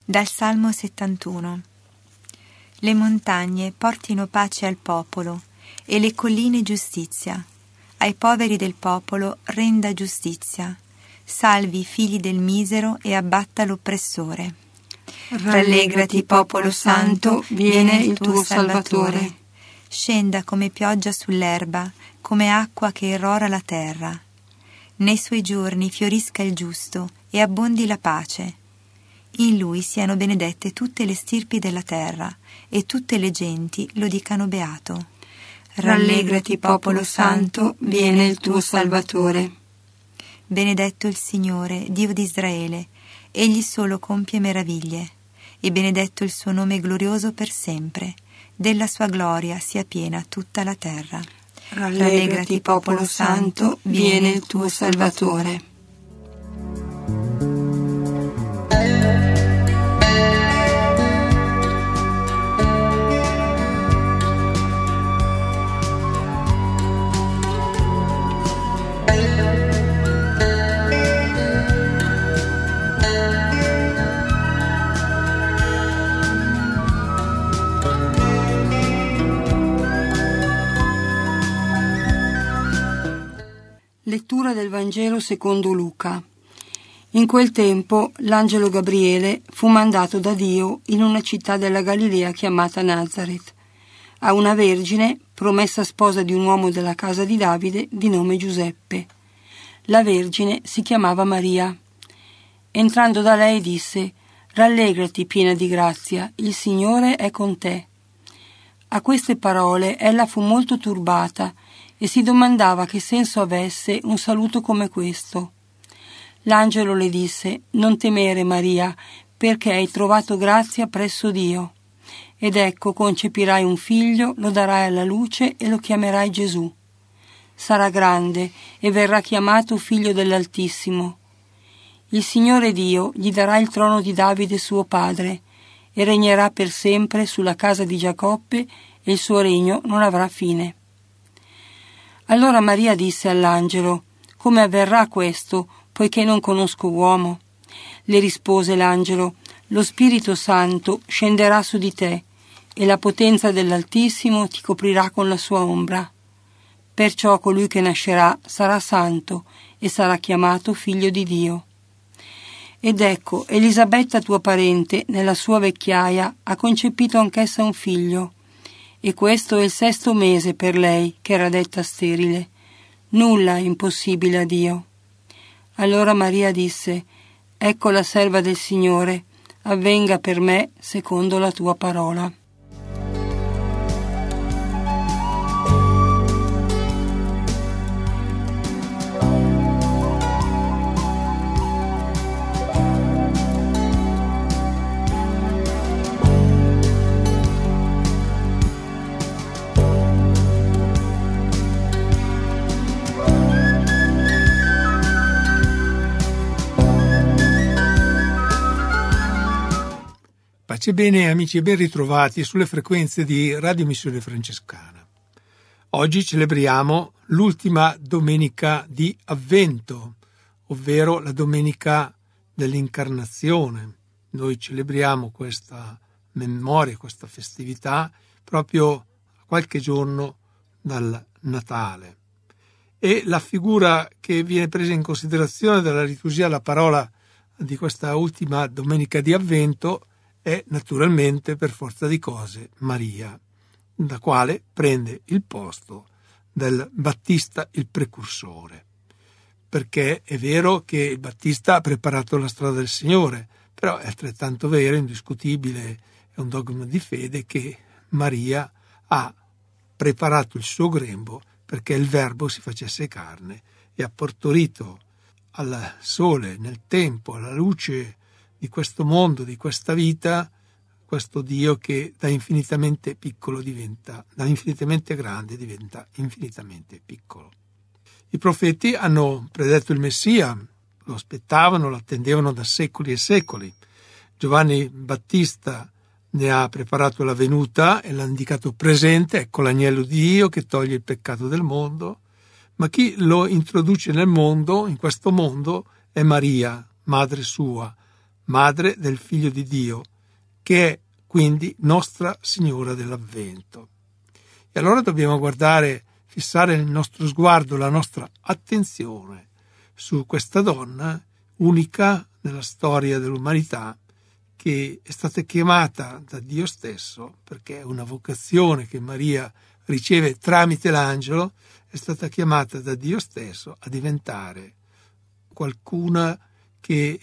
Dal Salmo 71. Le montagne portino pace al popolo e le colline giustizia. Ai poveri del popolo renda giustizia. Salvi i figli del misero e abbatta l'oppressore. Rallegrati, popolo santo, viene il tuo Salvatore. Scenda come pioggia sull'erba, come acqua che irrora la terra. Nei suoi giorni fiorisca il giusto e abbondi la pace. In lui siano benedette tutte le stirpi della terra, e tutte le genti lo dicano beato. Rallegrati, popolo santo, viene il tuo Salvatore. Benedetto il Signore, Dio di Israele, egli solo compie meraviglie, e benedetto il suo nome glorioso per sempre. Della sua gloria sia piena tutta la terra. Rallegrati, popolo santo, viene il tuo Salvatore. Lettura del Vangelo secondo Luca. In quel tempo l'angelo Gabriele fu mandato da Dio in una città della Galilea chiamata Nazaret, a una vergine promessa sposa di un uomo della casa di Davide di nome Giuseppe. La vergine si chiamava Maria. Entrando da lei disse: «Rallegrati, piena di grazia, il Signore è con te». A queste parole ella fu molto turbata e si domandava che senso avesse un saluto come questo. L'angelo le disse: «Non temere, Maria, perché hai trovato grazia presso Dio. Ed ecco, concepirai un figlio, lo darai alla luce e lo chiamerai Gesù. Sarà grande e verrà chiamato Figlio dell'Altissimo. Il Signore Dio gli darà il trono di Davide suo padre e regnerà per sempre sulla casa di Giacobbe e il suo regno non avrà fine». Allora Maria disse all'angelo: «Come avverrà questo, poiché non conosco uomo?» Le rispose l'angelo: «Lo Spirito Santo scenderà su di te e la potenza dell'Altissimo ti coprirà con la sua ombra. Perciò colui che nascerà sarà santo e sarà chiamato Figlio di Dio. Ed ecco, Elisabetta tua parente, nella sua vecchiaia, ha concepito anch'essa un figlio. E questo è il 6° mese per lei, che era detta sterile. Nulla è impossibile a Dio». Allora Maria disse: «Ecco la serva del Signore, avvenga per me secondo la tua parola». Pace bene amici e ben ritrovati sulle frequenze di Radio Missione Francescana. Oggi celebriamo l'ultima domenica di Avvento, ovvero la domenica dell'Incarnazione. Noi celebriamo questa memoria, questa festività proprio a qualche giorno dal Natale. E la figura che viene presa in considerazione dalla liturgia, la parola di questa ultima domenica di Avvento, è naturalmente, per forza di cose, Maria, la quale prende il posto del Battista, il precursore. Perché è vero che il Battista ha preparato la strada del Signore, però è altrettanto vero, indiscutibile, è un dogma di fede, che Maria ha preparato il suo grembo perché il Verbo si facesse carne e ha partorito al sole, nel tempo, alla luce di questo mondo, di questa vita, questo Dio che da infinitamente piccolo diventa, da infinitamente grande diventa infinitamente piccolo. I profeti hanno predetto il Messia, lo aspettavano, lo attendevano da secoli e secoli. Giovanni Battista ne ha preparato la venuta e l'ha indicato presente: ecco l'agnello di Dio che toglie il peccato del mondo. Ma chi lo introduce nel mondo, in questo mondo, è Maria, madre sua, madre del Figlio di Dio, che è quindi Nostra Signora dell'Avvento. E allora dobbiamo fissare il nostro sguardo, la nostra attenzione su questa donna unica nella storia dell'umanità, che è stata chiamata da Dio stesso, perché è una vocazione che Maria riceve tramite l'angelo, è stata chiamata da Dio stesso a diventare qualcuna che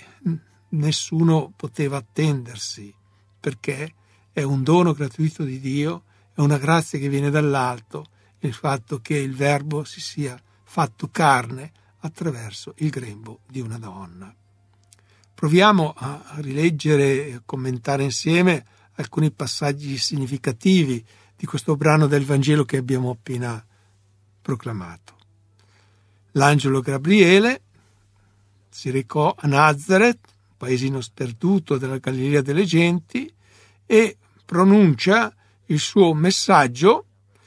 nessuno poteva attendersi, perché è un dono gratuito di Dio, è una grazia che viene dall'alto, il fatto che il Verbo si sia fatto carne attraverso il grembo di una donna. Proviamo a rileggere e a commentare insieme alcuni passaggi significativi di questo brano del Vangelo che abbiamo appena proclamato. L'angelo Gabriele si recò a Nazaret, paesino sperduto della Galilea delle Genti, e pronuncia il suo messaggio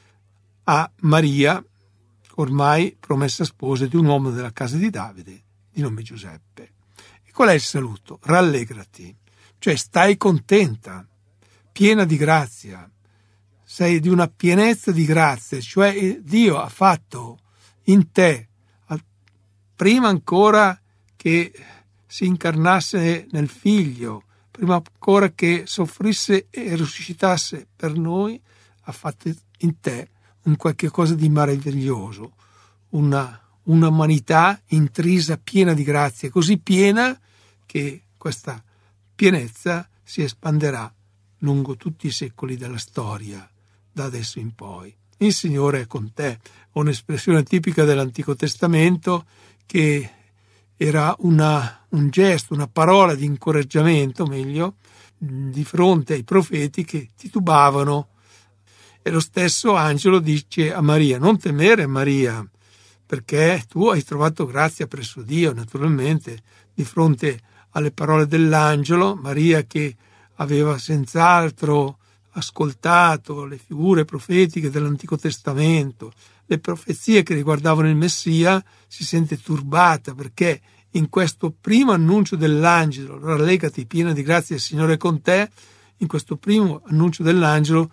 a Maria, ormai promessa sposa di un uomo della casa di Davide, di nome Giuseppe. E qual è il saluto? Rallegrati, cioè stai contenta, piena di grazia, sei di una pienezza di grazia, cioè Dio ha fatto in te, prima ancora che si incarnasse nel Figlio, prima ancora che soffrisse e risuscitasse per noi, ha fatto in te un qualche cosa di meraviglioso, una umanità intrisa piena di grazia, così piena che questa pienezza si espanderà lungo tutti i secoli della storia, da adesso in poi. Il Signore è con te, un'espressione tipica dell'Antico Testamento che era un gesto, una parola di incoraggiamento, meglio, di fronte ai profeti che titubavano. E lo stesso angelo dice a Maria: non temere, Maria, perché tu hai trovato grazia presso Dio. Naturalmente, di fronte alle parole dell'angelo, Maria, che aveva senz'altro ascoltato le figure profetiche dell'Antico Testamento, le profezie che riguardavano il Messia, si sente turbata, perché in questo primo annuncio dell'angelo, rallegrati piena di grazia, il Signore è con te, in questo primo annuncio dell'angelo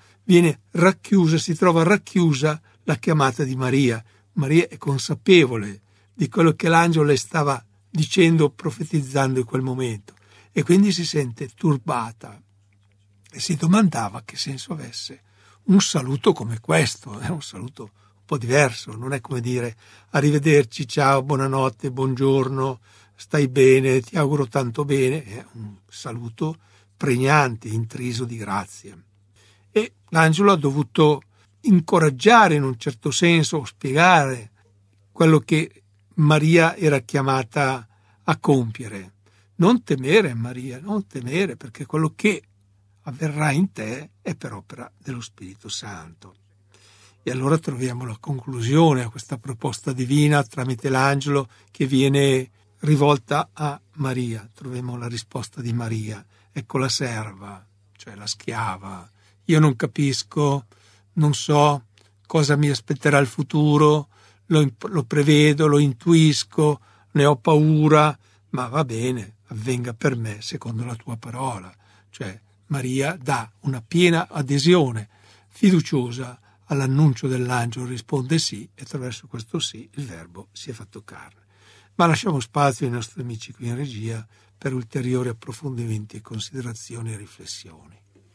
si trova racchiusa la chiamata di Maria. Maria è consapevole di quello che l'angelo le stava dicendo, profetizzando in quel momento, e quindi si sente turbata e si domandava che senso avesse un saluto come questo. È un saluto un po' diverso, non è come dire arrivederci, ciao, buonanotte, buongiorno, stai bene, ti auguro tanto bene. È un saluto pregnante, intriso di grazia. E l'angelo ha dovuto incoraggiare in un certo senso, spiegare quello che Maria era chiamata a compiere. Non temere, Maria, non temere, perché quello che avverrà in te è per opera dello Spirito Santo. E allora troviamo la conclusione a questa proposta divina tramite l'angelo che viene rivolta a Maria. Troviamo la risposta di Maria: ecco la serva, cioè la schiava. Io non capisco, non so cosa mi aspetterà il futuro, lo prevedo, lo intuisco, ne ho paura, ma va bene, avvenga per me secondo la tua parola. Cioè Maria dà una piena adesione fiduciosa all'annuncio dell'angelo, risponde sì, e attraverso questo sì il Verbo si è fatto carne. Ma lasciamo spazio ai nostri amici qui in regia per ulteriori approfondimenti, considerazioni e riflessioni.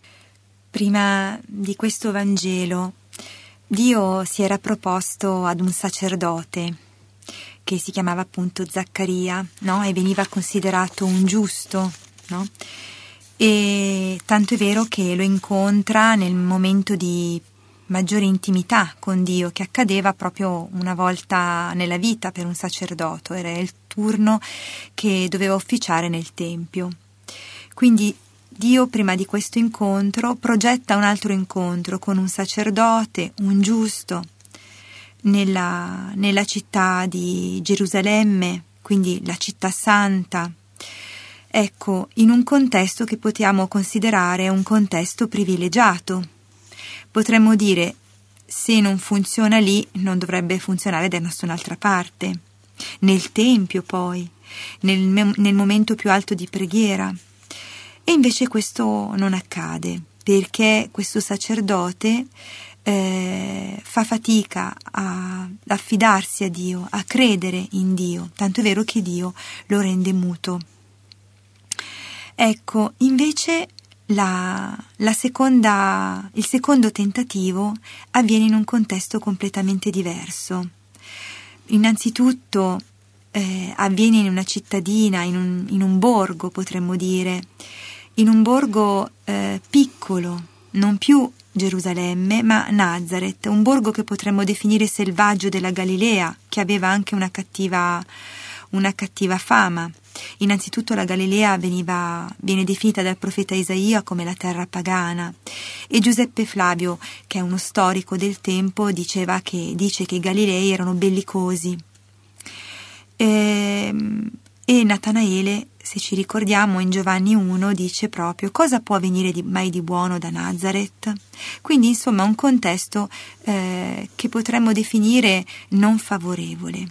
Prima di questo Vangelo, Dio si era proposto ad un sacerdote che si chiamava appunto Zaccaria, no? E veniva considerato un giusto, no? E tanto è vero che lo incontra nel momento di maggiore intimità con Dio, che accadeva proprio una volta nella vita per un sacerdote, era il turno che doveva officiare nel Tempio. Quindi Dio, prima di questo incontro, progetta un altro incontro con un sacerdote, un giusto, nella città di Gerusalemme, quindi la città santa. Ecco, in un contesto che possiamo considerare un contesto privilegiato. Potremmo dire, se non funziona lì, non dovrebbe funzionare da nessun'altra parte. Nel Tempio poi, nel momento più alto di preghiera, E invece questo non accade, perché questo sacerdote fa fatica ad affidarsi a Dio, a credere in Dio, tanto è vero che Dio lo rende muto. Ecco, invece il secondo tentativo avviene in un contesto completamente diverso. Innanzitutto avviene in una cittadina, in un borgo, potremmo dire, in un borgo piccolo, non più Gerusalemme, ma Nazareth, un borgo che potremmo definire selvaggio della Galilea, che aveva anche una cattiva fama. Innanzitutto la Galilea viene definita dal profeta Isaia come la terra pagana, e Giuseppe Flavio, che è uno storico del tempo, dice che i Galilei erano bellicosi. E Natanaele, se ci ricordiamo, in Giovanni 1 dice proprio: cosa può venire mai di buono da Nazareth? Quindi insomma un contesto che potremmo definire non favorevole.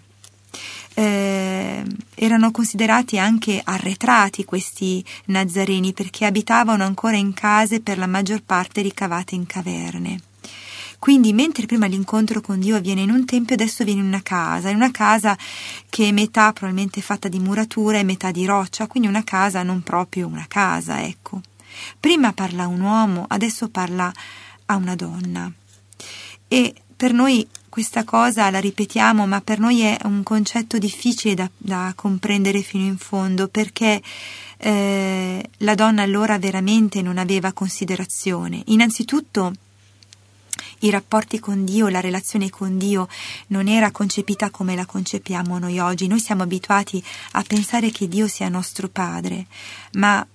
Erano considerati anche arretrati questi nazareni, perché abitavano ancora in case per la maggior parte ricavate in caverne. Quindi mentre prima l'incontro con Dio avviene in un tempio, adesso viene in una casa che è metà probabilmente fatta di muratura e metà di roccia, quindi una casa non proprio una casa, ecco. Prima parla a un uomo, adesso parla a una donna. E per noi questa cosa la ripetiamo, ma per noi è un concetto difficile da comprendere fino in fondo, perché la donna allora veramente non aveva considerazione. Innanzitutto i rapporti con Dio, la relazione con Dio non era concepita come la concepiamo noi oggi. Noi siamo abituati a pensare che Dio sia nostro padre, ma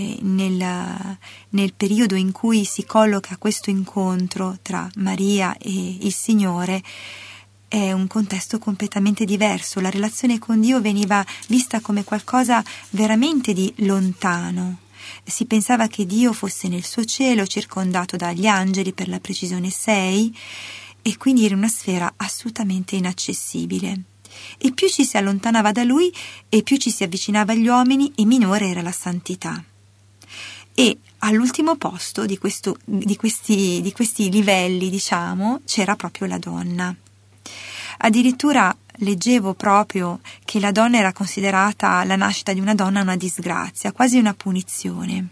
nel periodo in cui si colloca questo incontro tra Maria e il Signore è un contesto completamente diverso. La relazione con Dio veniva vista come qualcosa veramente di lontano. Si pensava che Dio fosse nel suo cielo, circondato dagli angeli, per la precisione 6, e quindi era una sfera assolutamente inaccessibile. E più ci si allontanava da Lui e più ci si avvicinava agli uomini, e minore era la santità. E all'ultimo posto di questi livelli, diciamo, c'era proprio la donna. Addirittura leggevo proprio che la donna era considerata, la nascita di una donna, una disgrazia, quasi una punizione.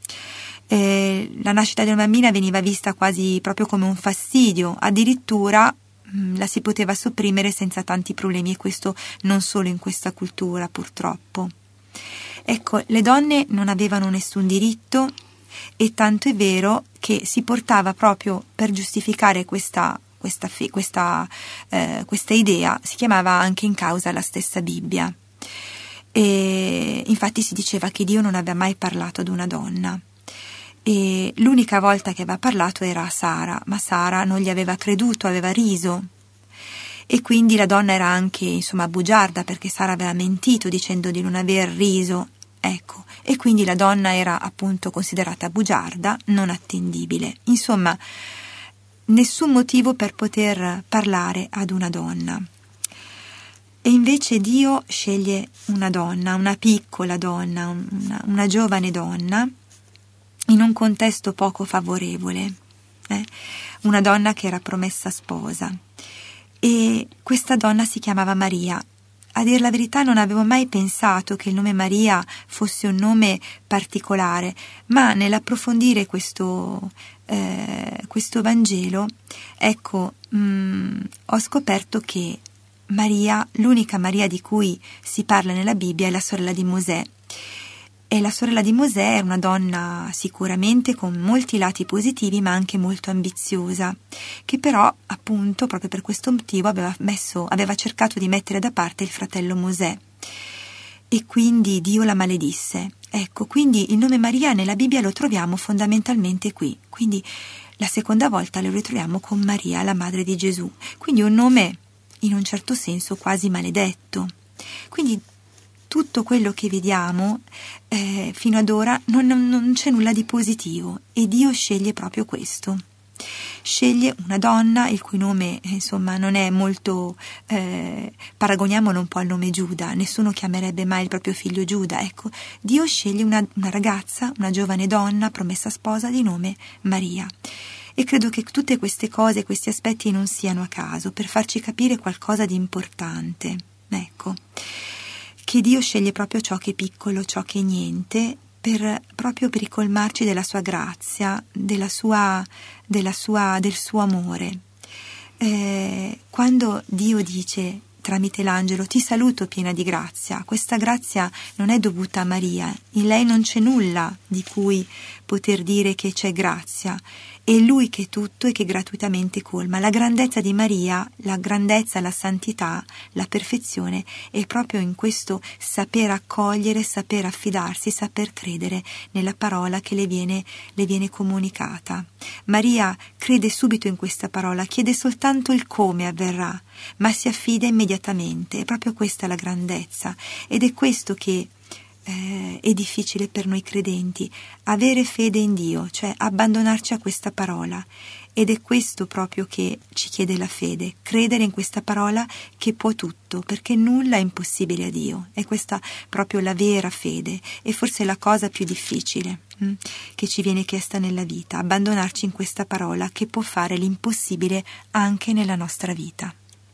La nascita di una bambina veniva vista quasi proprio come un fastidio, addirittura la si poteva sopprimere senza tanti problemi, e questo non solo in questa cultura, purtroppo. Ecco, le donne non avevano nessun diritto, e tanto è vero che si portava proprio per giustificare questa idea, si chiamava anche in causa la stessa Bibbia. E infatti si diceva che Dio non aveva mai parlato ad una donna, e l'unica volta che aveva parlato era a Sara, ma Sara non gli aveva creduto, aveva riso. E quindi la donna era anche, bugiarda, perché Sara aveva mentito dicendo di non aver riso, ecco, e quindi la donna era appunto considerata bugiarda, non attendibile. Insomma, nessun motivo per poter parlare ad una donna. E invece Dio sceglie una donna, una piccola donna, una giovane donna, in un contesto poco favorevole, una donna che era promessa sposa. E questa donna si chiamava Maria. A dir la verità non avevo mai pensato che il nome Maria fosse un nome particolare, ma nell'approfondire questo Vangelo, ecco, ho scoperto che Maria, l'unica Maria di cui si parla nella Bibbia, è la sorella di Mosè. E la sorella di Mosè è una donna sicuramente con molti lati positivi, ma anche molto ambiziosa, che però appunto proprio per questo motivo aveva cercato di mettere da parte il fratello Mosè, e quindi Dio la maledisse. Ecco, quindi il nome Maria nella Bibbia lo troviamo fondamentalmente qui, quindi la seconda volta lo ritroviamo con Maria, la madre di Gesù, quindi un nome in un certo senso quasi maledetto. Quindi tutto quello che vediamo fino ad ora non c'è nulla di positivo, e Dio sceglie proprio questo. sceglie una donna il cui nome insomma non è molto, paragoniamolo un po' al nome Giuda, nessuno chiamerebbe mai il proprio figlio Giuda. Ecco, Dio sceglie una ragazza, una giovane donna promessa sposa di nome Maria. E credo che tutte queste cose, questi aspetti non siano a caso, per farci capire qualcosa di importante. Ecco, che Dio sceglie proprio ciò che è piccolo, ciò che è niente, proprio per ricolmarci della sua grazia, del suo amore. Quando Dio dice tramite l'angelo: ti saluto piena di grazia, questa grazia non è dovuta a Maria, in lei non c'è nulla di cui poter dire che c'è grazia, è Lui che è tutto e che gratuitamente colma. La grandezza di Maria, la grandezza, la santità, la perfezione è proprio in questo saper accogliere, saper affidarsi, saper credere nella parola che le viene comunicata. Maria crede subito in questa parola, chiede soltanto il come avverrà, ma si affida immediatamente. È proprio questa la grandezza, ed è questo che è difficile per noi credenti, avere fede in Dio, cioè abbandonarci a questa parola, ed è questo proprio che ci chiede la fede, credere in questa parola che può tutto, perché nulla è impossibile a Dio. È questa proprio la vera fede, e forse la cosa più difficile che ci viene chiesta nella vita, abbandonarci in questa parola che può fare l'impossibile anche nella nostra vita.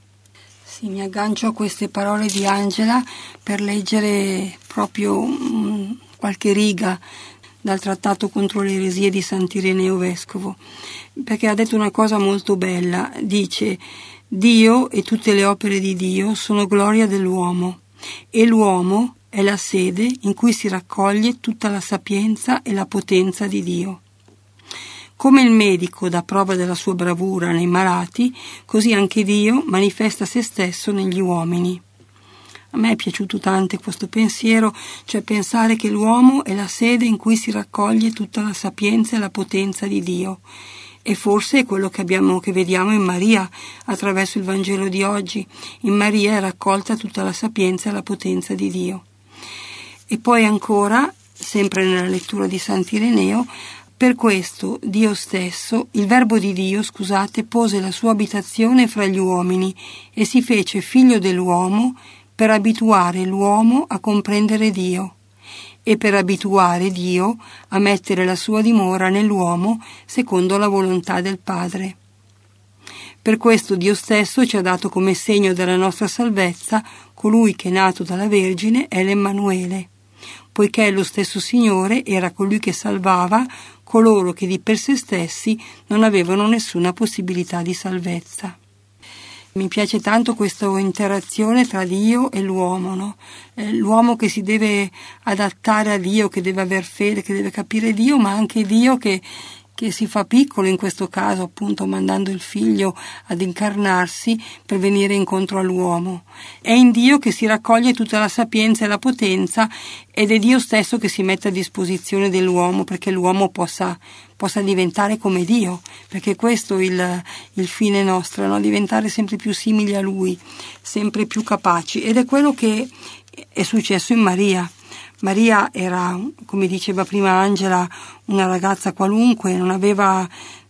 Sì, mi aggancio a queste parole di Angela per leggere proprio qualche riga dal trattato contro le eresie di Sant'Ireneo Vescovo, perché ha detto una cosa molto bella. Dice: Dio e tutte le opere di Dio sono gloria dell'uomo, e l'uomo è la sede in cui si raccoglie tutta la sapienza e la potenza di Dio. Come il medico dà prova della sua bravura nei malati, così anche Dio manifesta se stesso negli uomini. A me è piaciuto tanto questo pensiero, cioè pensare che l'uomo è la sede in cui si raccoglie tutta la sapienza e la potenza di Dio. E forse è quello che vediamo in Maria attraverso il Vangelo di oggi. In Maria è raccolta tutta la sapienza e la potenza di Dio. E poi ancora, sempre nella lettura di Sant'Ireneo, per questo Dio stesso, il Verbo di Dio, pose la sua abitazione fra gli uomini e si fece figlio dell'uomo per abituare l'uomo a comprendere Dio e per abituare Dio a mettere la sua dimora nell'uomo secondo la volontà del Padre. Per questo Dio stesso ci ha dato come segno della nostra salvezza colui che, nato dalla Vergine, è l'Emmanuele, poiché lo stesso Signore era colui che salvava coloro che di per sé stessi non avevano nessuna possibilità di salvezza. Mi piace tanto questa interazione tra Dio e l'uomo, no? L'uomo che si deve adattare a Dio, che deve aver fede, che deve capire Dio, ma anche Dio che si fa piccolo in questo caso, appunto mandando il figlio ad incarnarsi per venire incontro all'uomo. È in Dio che si raccoglie tutta la sapienza e la potenza, ed è Dio stesso che si mette a disposizione dell'uomo perché l'uomo possa diventare come Dio, perché questo è il fine nostro, no? Diventare sempre più simili a Lui, sempre più capaci, ed è quello che è successo in Maria. Maria era, come diceva prima Angela, una ragazza qualunque, non aveva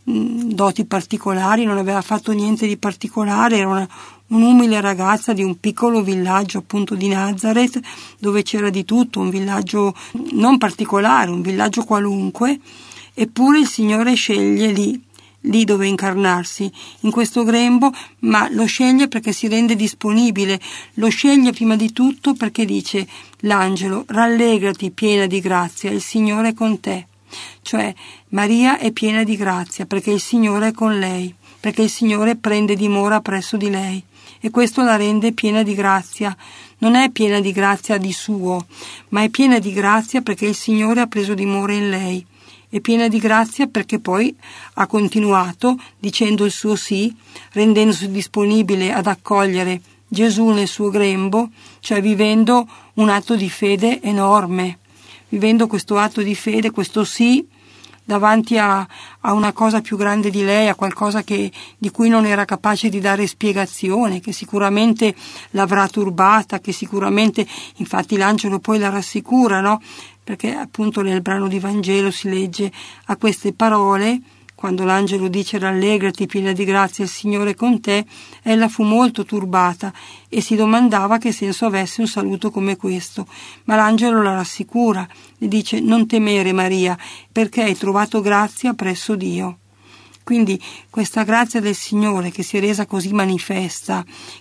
doti particolari, non aveva fatto niente di particolare, era un'umile ragazza di un piccolo villaggio appunto di Nazareth, dove c'era di tutto, un villaggio non particolare, un villaggio qualunque, eppure il Signore sceglie lì dove incarnarsi, in questo grembo, ma lo sceglie perché si rende disponibile, lo sceglie prima di tutto perché dice l'angelo: rallegrati piena di grazia, il Signore è con te. Cioè Maria è piena di grazia perché il Signore è con lei, perché il Signore prende dimora presso di lei, e questo la rende piena di grazia. Non è piena di grazia di suo, ma è piena di grazia perché il Signore ha preso dimora in lei. È piena di grazia perché poi ha continuato dicendo il suo sì, rendendosi disponibile ad accogliere Gesù nel suo grembo, cioè vivendo un atto di fede enorme, vivendo questo atto di fede, questo sì, davanti a una cosa più grande di lei, a qualcosa di cui non era capace di dare spiegazione, che sicuramente l'avrà turbata, che sicuramente, infatti l'angelo poi la rassicura, no? Perché appunto nel brano di Vangelo si legge: a queste parole quando l'angelo dice rallegrati piena di grazia, il Signore è con te, ella fu molto turbata e si domandava che senso avesse un saluto come questo. Ma l'angelo la rassicura, le dice non temere Maria, perché hai trovato grazia presso Dio. Quindi questa grazia del Signore che si è resa così manifesta,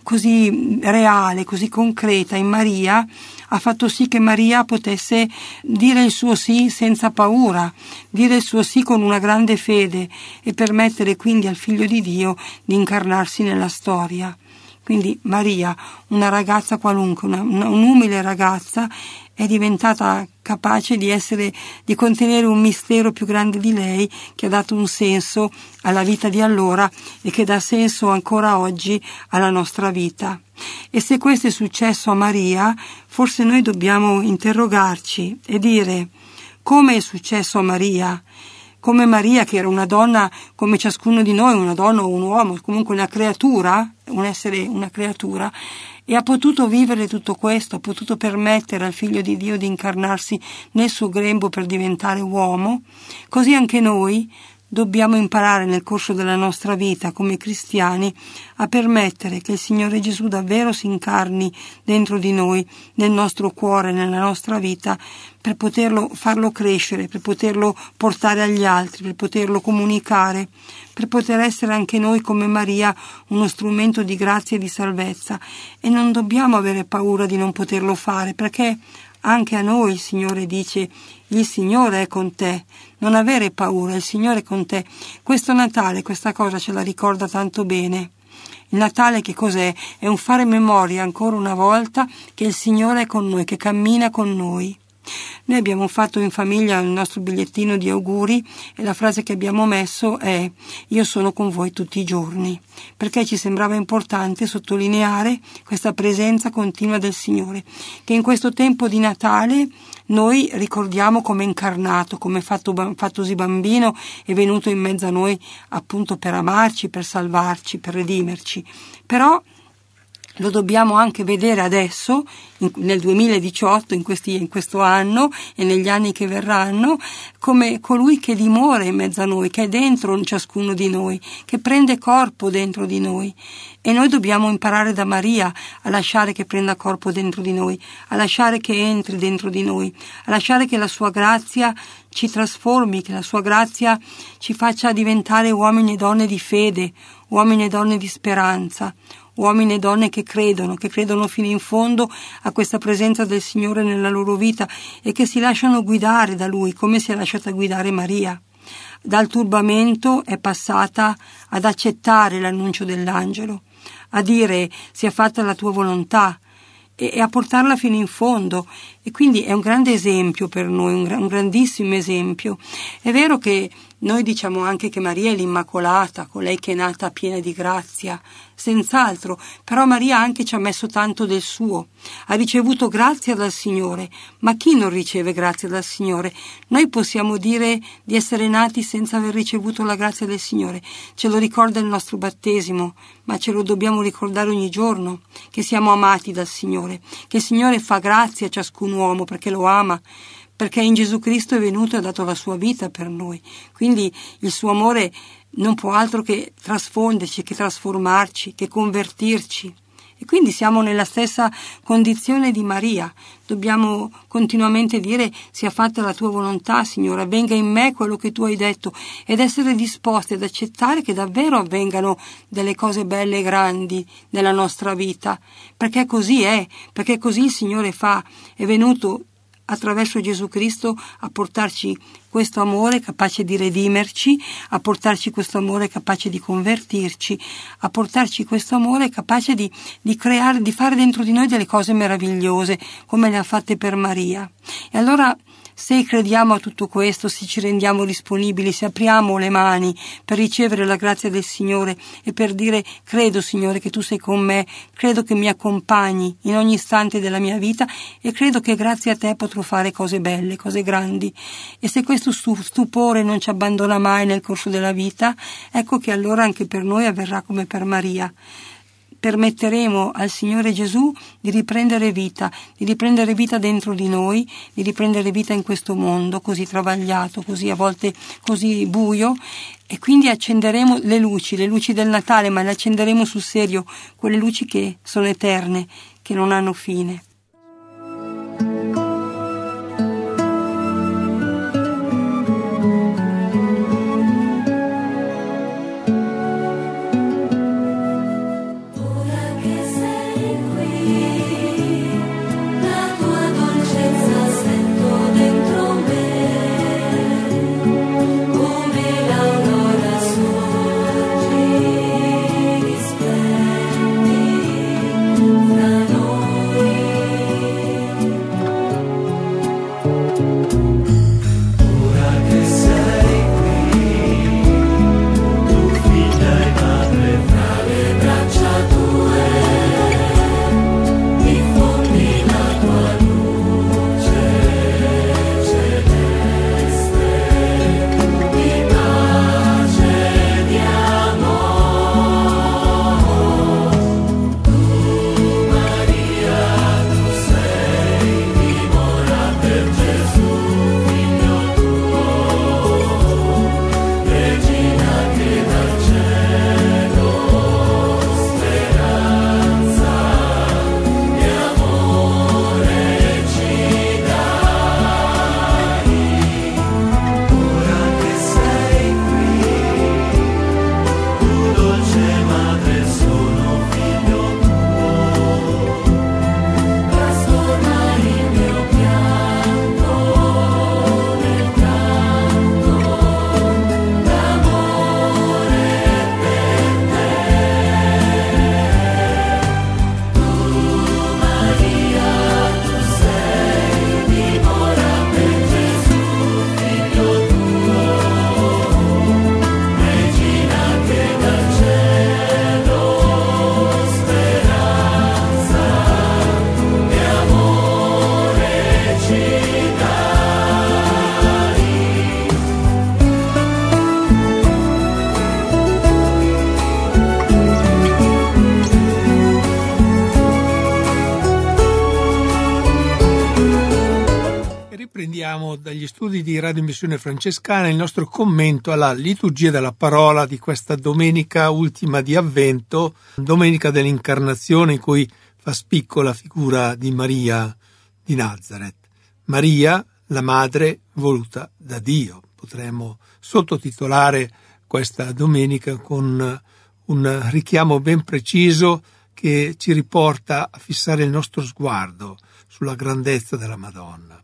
così reale, così concreta in Maria, ha fatto sì che Maria potesse dire il suo sì senza paura, dire il suo sì con una grande fede e permettere quindi al Figlio di Dio di incarnarsi nella storia. Quindi Maria, una ragazza qualunque, un'umile ragazza, è diventata capace di contenere un mistero più grande di lei, che ha dato un senso alla vita di allora e che dà senso ancora oggi alla nostra vita. E se questo è successo a Maria, forse noi dobbiamo interrogarci e dire: come è successo a Maria? Come Maria, che era una donna come ciascuno di noi, una donna o un uomo, comunque una creatura, una creatura, e ha potuto vivere tutto questo, ha potuto permettere al Figlio di Dio di incarnarsi nel suo grembo per diventare uomo. Così anche noi dobbiamo imparare nel corso della nostra vita come cristiani a permettere che il Signore Gesù davvero si incarni dentro di noi, nel nostro cuore, nella nostra vita, per poterlo farlo crescere, per poterlo portare agli altri, per poterlo comunicare, per poter essere anche noi come Maria uno strumento di grazia e di salvezza. E non dobbiamo avere paura di non poterlo fare, perché anche a noi il Signore dice: il Signore è con te, non avere paura, il Signore è con te. Questo Natale questa cosa ce la ricorda tanto bene. Il Natale che cos'è? È un fare memoria ancora una volta che il Signore è con noi, che cammina con noi. Noi abbiamo fatto in famiglia il nostro bigliettino di auguri e la frase che abbiamo messo è: io sono con voi tutti i giorni, perché ci sembrava importante sottolineare questa presenza continua del Signore, che in questo tempo di Natale noi ricordiamo come incarnato, come fattosi bambino, è venuto in mezzo a noi appunto per amarci, per salvarci, per redimerci. Però lo dobbiamo anche vedere adesso, nel 2018, in questo anno e negli anni che verranno, come colui che dimora in mezzo a noi, che è dentro ciascuno di noi, che prende corpo dentro di noi. E noi dobbiamo imparare da Maria a lasciare che prenda corpo dentro di noi, a lasciare che entri dentro di noi, a lasciare che la sua grazia ci trasformi, che la sua grazia ci faccia diventare uomini e donne di fede, uomini e donne di speranza, uomini e donne che credono fino in fondo a questa presenza del Signore nella loro vita e che si lasciano guidare da Lui, come si è lasciata guidare Maria. Dal turbamento è passata ad accettare l'annuncio dell'angelo, a dire: sia fatta la tua volontà, e a portarla fino in fondo. E quindi è un grande esempio per noi, un grandissimo esempio. È vero che noi diciamo anche che Maria è l'Immacolata, colei che è nata piena di grazia, senz'altro, però Maria anche ci ha messo tanto del suo, ha ricevuto grazia dal Signore. Ma chi non riceve grazia dal Signore? Noi possiamo dire di essere nati senza aver ricevuto la grazia del Signore, ce lo ricorda il nostro battesimo, ma ce lo dobbiamo ricordare ogni giorno, che siamo amati dal Signore, che il Signore fa grazia a ciascun uomo perché lo ama, perché in Gesù Cristo è venuto e ha dato la sua vita per noi. Quindi il suo amore non può altro che trasfonderci, che trasformarci, che convertirci. E quindi siamo nella stessa condizione di Maria. Dobbiamo continuamente dire: sia fatta la tua volontà, Signore, avvenga in me quello che tu hai detto, ed essere disposti ad accettare che davvero avvengano delle cose belle e grandi nella nostra vita, perché così è, perché così il Signore fa. È venuto attraverso Gesù Cristo a portarci questo amore capace di redimerci, a portarci questo amore capace di convertirci, a portarci questo amore capace di creare, di fare dentro di noi delle cose meravigliose come le ha fatte per Maria. E allora, se crediamo a tutto questo, se ci rendiamo disponibili, se apriamo le mani per ricevere la grazia del Signore e per dire: credo, Signore, che tu sei con me, credo che mi accompagni in ogni istante della mia vita e credo che grazie a te potrò fare cose belle, cose grandi. E se questo stupore non ci abbandona mai nel corso della vita, ecco che allora anche per noi avverrà come per Maria. permetteremo al Signore Gesù di riprendere vita dentro di noi, di riprendere vita in questo mondo così travagliato, così a volte così buio, e quindi accenderemo le luci del Natale, ma le accenderemo sul serio, quelle luci che sono eterne, che non hanno fine. Riprendiamo dagli studi di Radio Missione Francescana il nostro commento alla liturgia della parola di questa domenica ultima di Avvento, domenica dell'Incarnazione, in cui fa spicco la figura di Maria di Nazareth. Maria, la madre voluta da Dio. Potremmo sottotitolare questa domenica con un richiamo ben preciso che ci riporta a fissare il nostro sguardo sulla grandezza della Madonna.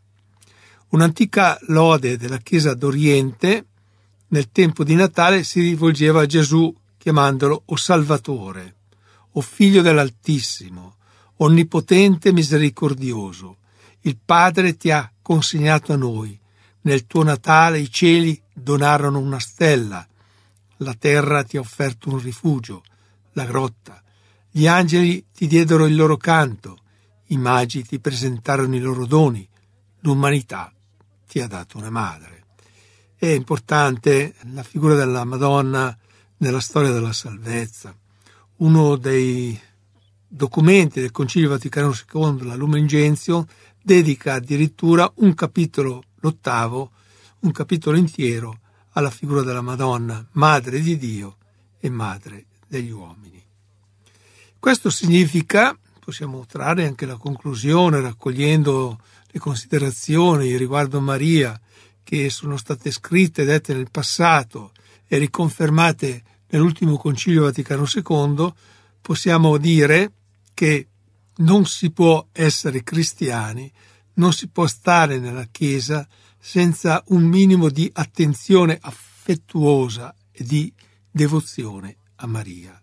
Un'antica lode della Chiesa d'Oriente nel tempo di Natale si rivolgeva a Gesù chiamandolo o Salvatore, o Figlio dell'Altissimo, onnipotente e misericordioso. Il Padre ti ha consegnato a noi. Nel tuo Natale i cieli donarono una stella, la terra ti ha offerto un rifugio, la grotta. Gli angeli ti diedero il loro canto, i magi ti presentarono i loro doni, l'umanità ti ha dato una madre. È importante la figura della Madonna nella storia della salvezza. Uno dei documenti del Concilio Vaticano II, la Lumen Gentium, dedica addirittura un capitolo, l'8, un capitolo intero alla figura della Madonna, madre di Dio e madre degli uomini. Questo significa, possiamo trarre anche la conclusione raccogliendo le considerazioni riguardo Maria che sono state scritte e dette nel passato e riconfermate nell'ultimo Concilio Vaticano II, possiamo dire che non si può essere cristiani, non si può stare nella Chiesa senza un minimo di attenzione affettuosa e di devozione a Maria.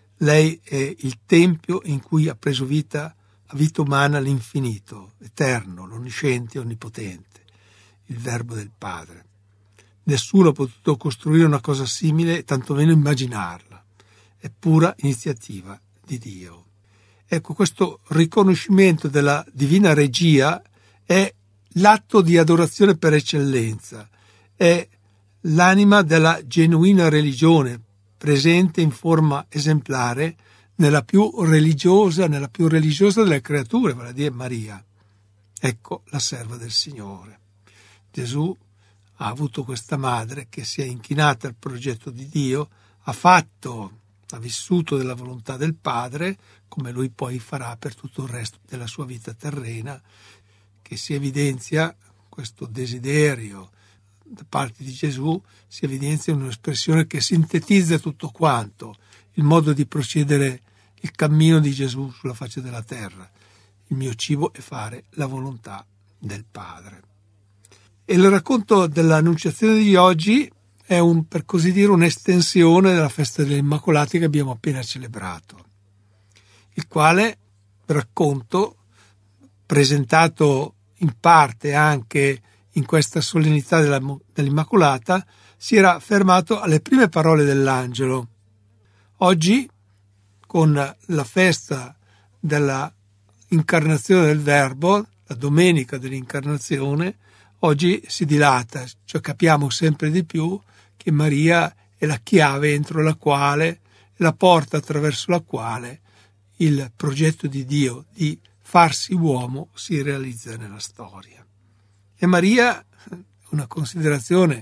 Lei è il tempio in cui ha preso vita a vita umana l'infinito, eterno, l'onnisciente e onnipotente, il Verbo del Padre. Nessuno ha potuto costruire una cosa simile, tantomeno immaginarla. È pura iniziativa di Dio. Ecco, questo riconoscimento della divina regia è l'atto di adorazione per eccellenza, è l'anima della genuina religione, presente in forma esemplare nella più religiosa delle creature, vale a dire Maria. Ecco la serva del Signore. Gesù ha avuto questa madre che si è inchinata al progetto di Dio, ha vissuto della volontà del Padre, come lui poi farà per tutto il resto della sua vita terrena, che si evidenzia questo desiderio da parte di Gesù, si evidenzia in un'espressione che sintetizza tutto quanto, il modo di procedere, il cammino di Gesù sulla faccia della terra. Il mio cibo è fare la volontà del Padre. E il racconto dell'Annunciazione di oggi è per così dire un'estensione della festa degli Immacolati che abbiamo appena celebrato, il quale racconto, presentato in parte anche in questa solennità dell'Immacolata, si era fermato alle prime parole dell'angelo. Oggi, con la festa della incarnazione del Verbo, la domenica dell'incarnazione, oggi si dilata, cioè capiamo sempre di più che Maria è la chiave entro la quale, la porta attraverso la quale il progetto di Dio di farsi uomo si realizza nella storia. E Maria, una considerazione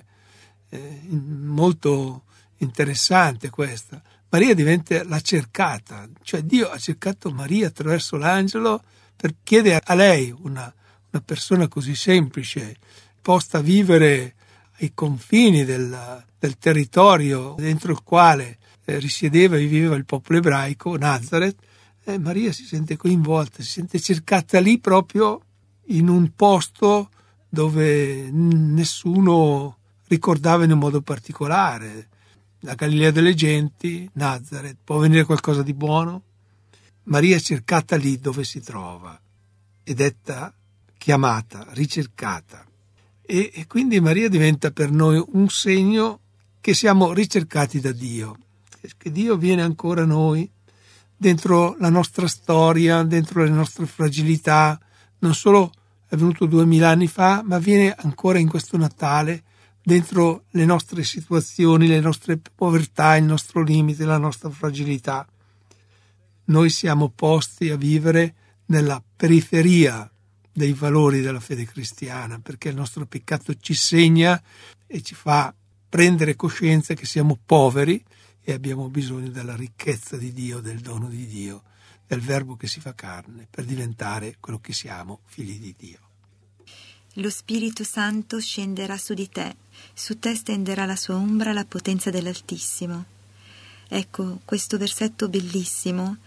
molto interessante questa, Maria diventa la cercata, cioè Dio ha cercato Maria attraverso l'angelo per chiedere a lei, una persona così semplice, posta a vivere ai confini del territorio dentro il quale risiedeva e viveva il popolo ebraico, Nazareth, Maria si sente coinvolta, si sente cercata lì proprio in un posto dove nessuno ricordava in un modo particolare. La Galilea delle genti, Nazareth, può venire qualcosa di buono? Maria è cercata lì dove si trova, è detta chiamata, ricercata. E quindi Maria diventa per noi un segno che siamo ricercati da Dio, che Dio viene ancora a noi, dentro la nostra storia, dentro le nostre fragilità, non solo è venuto 2000 anni fa, ma viene ancora in questo Natale, dentro le nostre situazioni, le nostre povertà, il nostro limite, la nostra fragilità. Noi siamo posti a vivere nella periferia dei valori della fede cristiana, perché il nostro peccato ci segna e ci fa prendere coscienza che siamo poveri e abbiamo bisogno della ricchezza di Dio, del dono di Dio, del Verbo che si fa carne, per diventare quello che siamo, figli di Dio. Lo Spirito Santo scenderà su di te, su te stenderà la sua ombra la potenza dell'Altissimo. Ecco, questo versetto bellissimo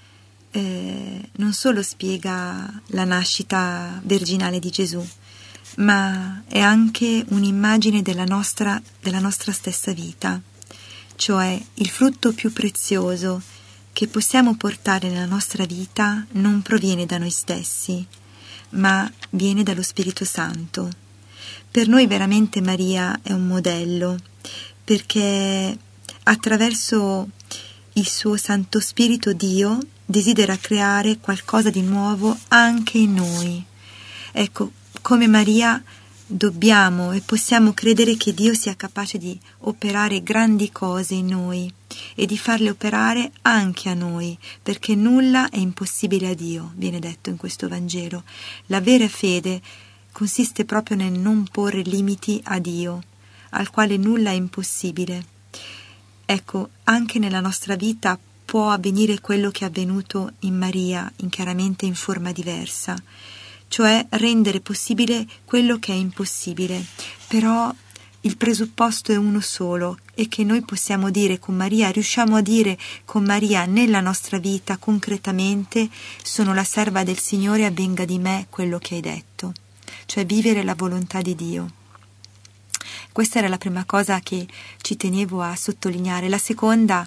non solo spiega la nascita virginale di Gesù, ma è anche un'immagine della nostra stessa vita, cioè il frutto più prezioso che possiamo portare nella nostra vita non proviene da noi stessi, ma viene dallo Spirito Santo. Per noi veramente Maria è un modello, perché attraverso il suo Santo Spirito Dio desidera creare qualcosa di nuovo anche in noi. Ecco, come Maria dobbiamo e possiamo credere che Dio sia capace di operare grandi cose in noi e di farle operare anche a noi, perché nulla è impossibile a Dio, viene detto in questo Vangelo. La vera fede consiste proprio nel non porre limiti a Dio, al quale nulla è impossibile. Ecco, anche nella nostra vita può avvenire quello che è avvenuto in Maria, chiaramente in forma diversa, cioè rendere possibile quello che è impossibile. Però il presupposto è uno solo, e che noi possiamo dire con Maria, riusciamo a dire con Maria nella nostra vita concretamente: sono la serva del Signore, avvenga di me quello che hai detto, cioè vivere la volontà di Dio. Questa era la prima cosa che ci tenevo a sottolineare. La seconda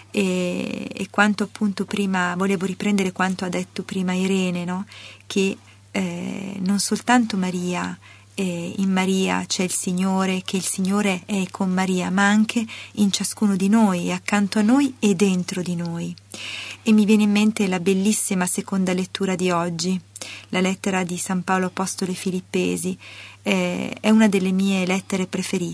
è quanto appunto prima volevo riprendere quanto ha detto prima Irene, no? Che non soltanto Maria, in Maria c'è il Signore, che il Signore è con Maria, ma anche in ciascuno di noi, accanto a noi e dentro di noi. E mi viene in mente la bellissima seconda lettura di oggi, la lettera di San Paolo Apostolo ai Filippesi. È una delle mie lettere preferite,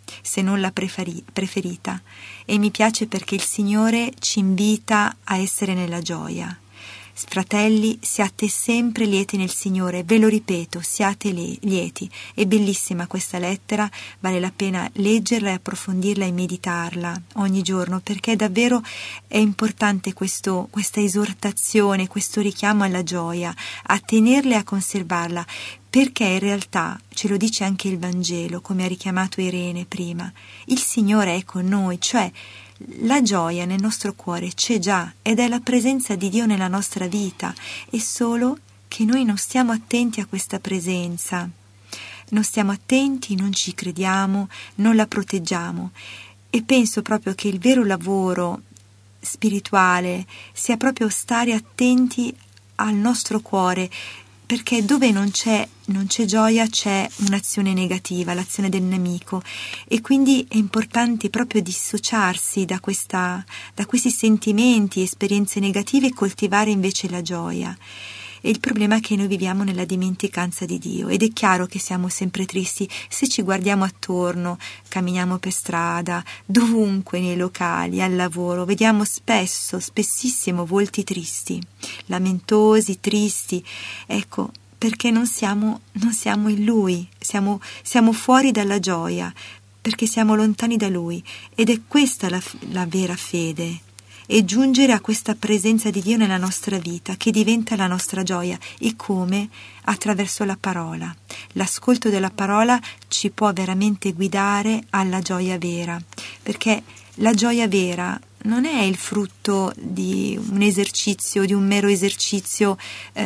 se non la preferita, e mi piace perché il Signore ci invita a essere nella gioia. Fratelli, siate sempre lieti nel Signore, ve lo ripeto, siate lieti. È bellissima questa lettera, vale la pena leggerla e approfondirla e meditarla ogni giorno, perché davvero è importante questa esortazione, questo richiamo alla gioia, a tenerla e a conservarla, perché in realtà, ce lo dice anche il Vangelo, come ha richiamato Irene prima, il Signore è con noi, cioè la gioia nel nostro cuore c'è già ed è la presenza di Dio nella nostra vita, è solo che noi non stiamo attenti a questa presenza, non stiamo attenti, non ci crediamo, non la proteggiamo, e penso proprio che il vero lavoro spirituale sia proprio stare attenti al nostro cuore, perché dove non c'è gioia c'è un'azione negativa, l'azione del nemico, e quindi è importante proprio dissociarsi da questi sentimenti, esperienze negative, e coltivare invece la gioia. E il problema è che noi viviamo nella dimenticanza di Dio, ed è chiaro che siamo sempre tristi se ci guardiamo attorno, camminiamo per strada, dovunque, nei locali, al lavoro, vediamo spessissimo volti tristi, lamentosi, tristi, ecco, perché non siamo in Lui, siamo fuori dalla gioia, perché siamo lontani da Lui, ed è questa la vera fede. E giungere a questa presenza di Dio nella nostra vita, che diventa la nostra gioia. E come? Attraverso la parola. L'ascolto della parola ci può veramente guidare alla gioia vera, perché la gioia vera non è il frutto di un esercizio, di un mero esercizio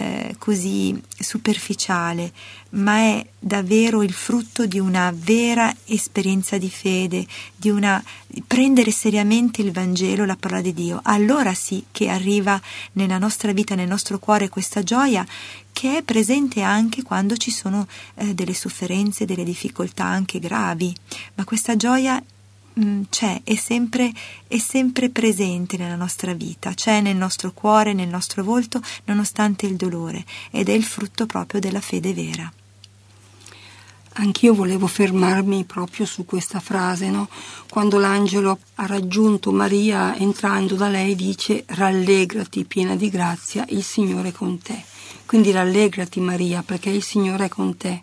così superficiale, ma è davvero il frutto di una vera esperienza di fede, di prendere seriamente il Vangelo, la parola di Dio. Allora sì che arriva nella nostra vita, nel nostro cuore, questa gioia che è presente anche quando ci sono delle sofferenze, delle difficoltà anche gravi, ma questa gioia c'è, è sempre presente nella nostra vita, c'è nel nostro cuore, nel nostro volto, nonostante il dolore, ed è il frutto proprio della fede vera. Anch'io volevo fermarmi proprio su questa frase, no? Quando l'angelo ha raggiunto Maria, entrando da lei, dice: rallegrati piena di grazia, il Signore è con te. Quindi rallegrati Maria, perché il Signore è con te.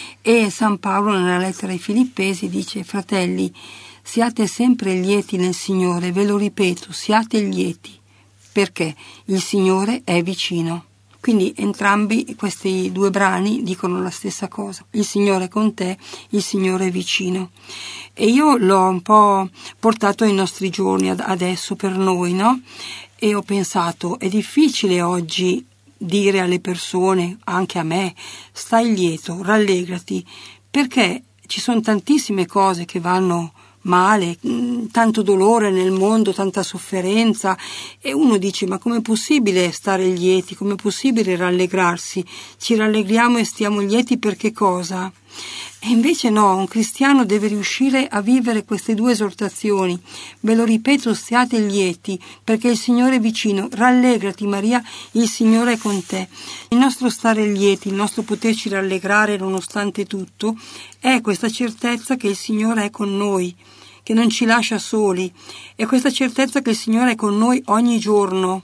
E San Paolo nella lettera ai Filippesi dice: fratelli, siate sempre lieti nel Signore, ve lo ripeto, siate lieti, perché il Signore è vicino. Quindi entrambi questi due brani dicono la stessa cosa: il Signore è con te, il Signore è vicino. E io l'ho un po' portato ai nostri giorni adesso per noi, no? E ho pensato, è difficile oggi dire alle persone, anche a me, stai lieto, rallegrati, perché ci sono tantissime cose che vanno male, tanto dolore nel mondo, tanta sofferenza, e uno dice: ma com'è possibile stare lieti, com'è possibile rallegrarsi? Ci rallegriamo e stiamo lieti per che cosa? E invece no, un cristiano deve riuscire a vivere queste due esortazioni. Ve lo ripeto, siate lieti, perché il Signore è vicino. Rallegrati Maria, il Signore è con te. Il nostro stare lieti, il nostro poterci rallegrare nonostante tutto, è questa certezza che il Signore è con noi, che non ci lascia soli, è questa certezza che il Signore è con noi ogni giorno.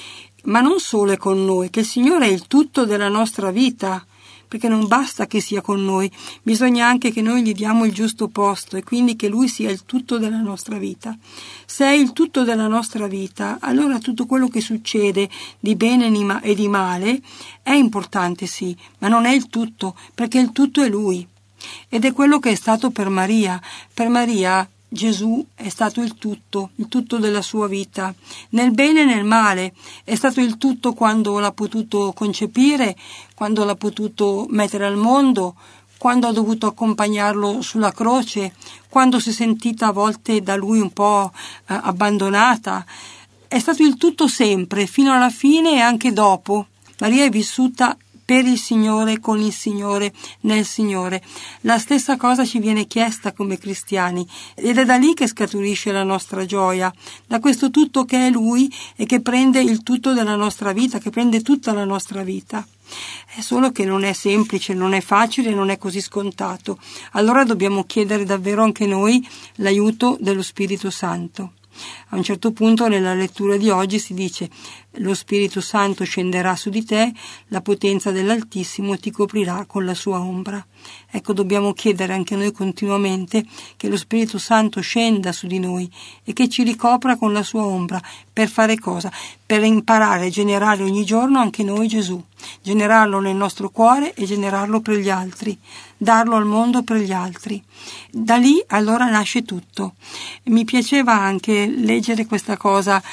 Ma non solo è con noi, che il Signore è il tutto della nostra vita, perché non basta che sia con noi, bisogna anche che noi gli diamo il giusto posto, e quindi che Lui sia il tutto della nostra vita. Se è il tutto della nostra vita, allora tutto quello che succede di bene e di male è importante, sì, ma non è il tutto, perché il tutto è Lui. Ed è quello che è stato per Maria. Per Maria Gesù è stato il tutto della sua vita, nel bene e nel male. È stato il tutto quando l'ha potuto concepire, quando l'ha potuto mettere al mondo, quando ha dovuto accompagnarlo sulla croce, quando si è sentita a volte da lui un po' abbandonata. È stato il tutto sempre, fino alla fine e anche dopo. Maria è vissuta per il Signore, con il Signore, nel Signore. La stessa cosa ci viene chiesta come cristiani ed è da lì che scaturisce la nostra gioia, da questo tutto che è Lui e che prende il tutto della nostra vita, che prende tutta la nostra vita. È solo che non è semplice, non è facile, non è così scontato. Allora dobbiamo chiedere davvero anche noi l'aiuto dello Spirito Santo. A un certo punto nella lettura di oggi si dice: lo Spirito Santo scenderà su di te, la potenza dell'Altissimo ti coprirà con la sua ombra. Ecco, dobbiamo chiedere anche noi continuamente che lo Spirito Santo scenda su di noi e che ci ricopra con la sua ombra. Per fare cosa? Per imparare a generare ogni giorno anche noi Gesù, generarlo nel nostro cuore e generarlo per gli altri, darlo al mondo per gli altri. Da lì allora nasce tutto. Mi piaceva anche leggere questa cosa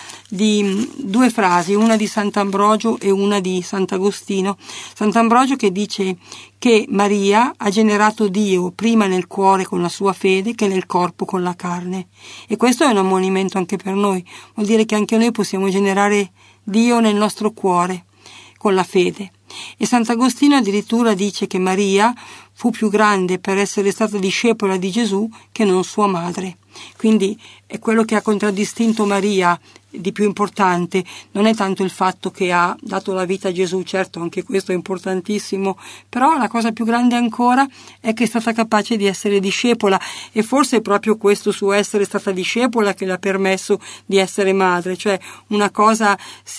di due frasi, una di Sant'Ambrogio e una di Sant'Agostino. Sant'Ambrogio che dice che Maria ha generato Dio prima nel cuore con la sua fede che nel corpo con la carne. E questo è un ammonimento anche per noi. Vuol dire che anche noi possiamo generare Dio nel nostro cuore con la fede. E Sant'Agostino addirittura dice che Maria fu più grande per essere stata discepola di Gesù che non sua madre. Quindi è quello che ha contraddistinto Maria di più importante, non è tanto il fatto che ha dato la vita a Gesù, certo anche questo è importantissimo, però la cosa più grande ancora è che è stata capace di essere discepola, e forse è proprio questo suo essere stata discepola che le ha permesso di essere madre, cioè una cosa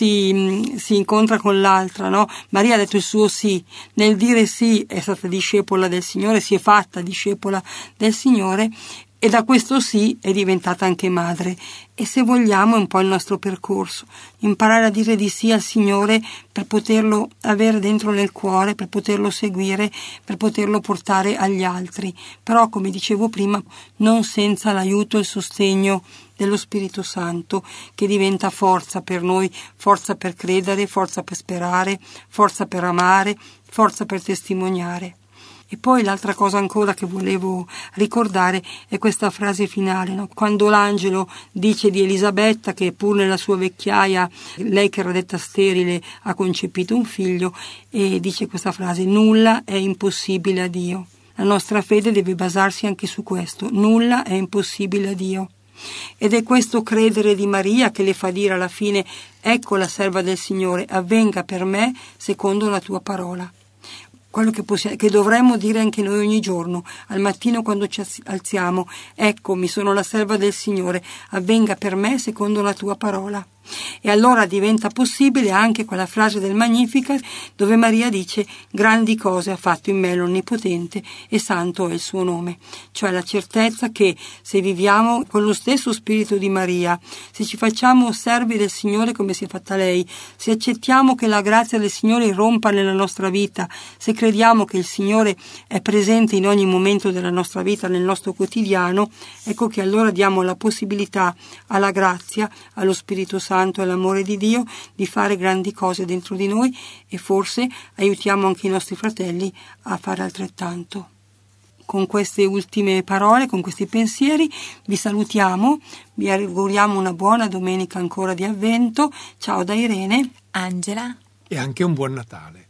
si incontra con l'altra, no? Maria ha detto il suo sì, nel dire sì è stata discepola del Signore, si è fatta discepola del Signore, e da questo sì è diventata anche madre. E se vogliamo è un po' il nostro percorso, imparare a dire di sì al Signore per poterlo avere dentro nel cuore, per poterlo seguire, per poterlo portare agli altri, però come dicevo prima non senza l'aiuto e il sostegno dello Spirito Santo, che diventa forza per noi, forza per credere, forza per sperare, forza per amare, forza per testimoniare. E poi l'altra cosa ancora che volevo ricordare è questa frase finale, no? Quando l'angelo dice di Elisabetta che pur nella sua vecchiaia, lei che era detta sterile, ha concepito un figlio, e dice questa frase: nulla è impossibile a Dio. La nostra fede deve basarsi anche su questo: nulla è impossibile a Dio. Ed è questo credere di Maria che le fa dire alla fine: ecco la serva del Signore, avvenga per me secondo la tua parola. Quello che dovremmo dire anche noi ogni giorno, al mattino quando ci alziamo: ecco, mi sono la serva del Signore, avvenga per me secondo la tua parola. E allora diventa possibile anche quella frase del Magnificat dove Maria dice: grandi cose ha fatto in me l'Onnipotente e santo è il suo nome. Cioè la certezza che se viviamo con lo stesso spirito di Maria, se ci facciamo servi del Signore come si è fatta lei, se accettiamo che la grazia del Signore irrompa nella nostra vita, se crediamo che il Signore è presente in ogni momento della nostra vita, nel nostro quotidiano, ecco che allora diamo la possibilità alla grazia, allo Spirito Santo e all'amore di Dio di fare grandi cose dentro di noi, e forse aiutiamo anche i nostri fratelli a fare altrettanto. Con queste ultime parole, con questi pensieri, vi salutiamo, vi auguriamo una buona domenica ancora di Avvento. Ciao da Irene, Angela e anche un buon Natale.